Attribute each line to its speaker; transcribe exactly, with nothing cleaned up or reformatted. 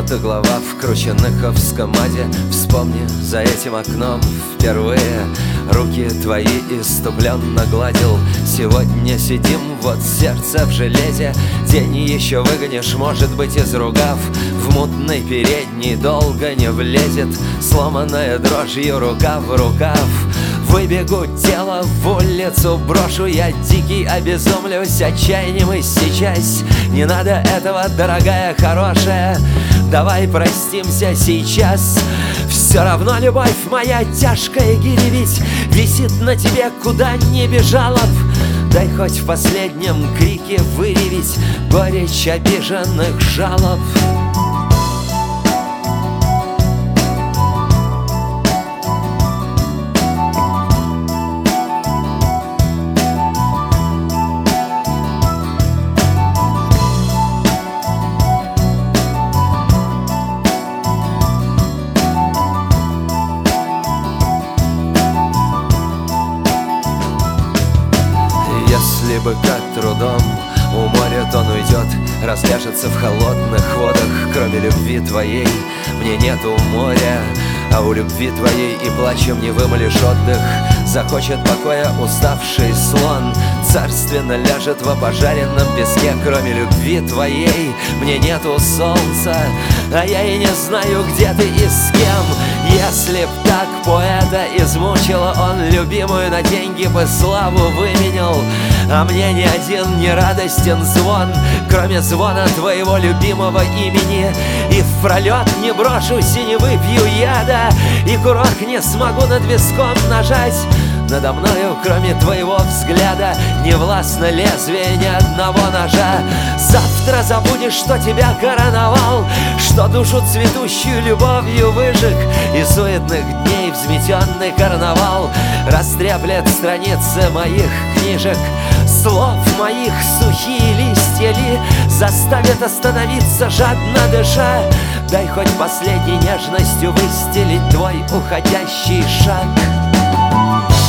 Speaker 1: будто глава в крученыховском аде. Вспомни, за этим окном впервые руки твои иступленно гладил. Сегодня сидим, вот сердце в железе. День еще выгонишь, может быть, из ругав. В мутный передний долго не влезет, сломанная дрожью рука в рукав. Выбегу тело в улицу, брошу я дикий, обезумлюсь отчаянием и сейчас. Не надо этого, дорогая, хорошая, давай простимся сейчас. Все равно любовь моя тяжкая гири ведь висит на тебе, куда не бежала б. Дай хоть в последнем крике выревить горечь обиженных жалоб. Если бы как трудом уморит, он уйдет, разляжется в холодных водах. Кроме любви твоей мне нету моря, а у любви твоей и плачем не вымолишь отдых. Захочет покоя уставший слон, царственно ляжет в опожаренном песке. Кроме любви твоей мне нету солнца, а я и не знаю, где ты и с кем. Если б так поэта измучила, он любимую на деньги бы славу выменял. А мне ни один не радостен звон, кроме звона твоего любимого имени. И в пролет не брошусь и не выпью яда, и курок не смогу над виском нажать. Надо мною, кроме твоего взгляда, не властно лезвие ни одного ножа. Завтра забудешь, что тебя короновал, что душу цветущую любовью выжег, и суетных дней взметенный карнавал растреплет страницы моих книжек. Слов моих сухие листья ли заставят остановиться, жадно дыша? Дай хоть последней нежностью выстелить твой уходящий шаг.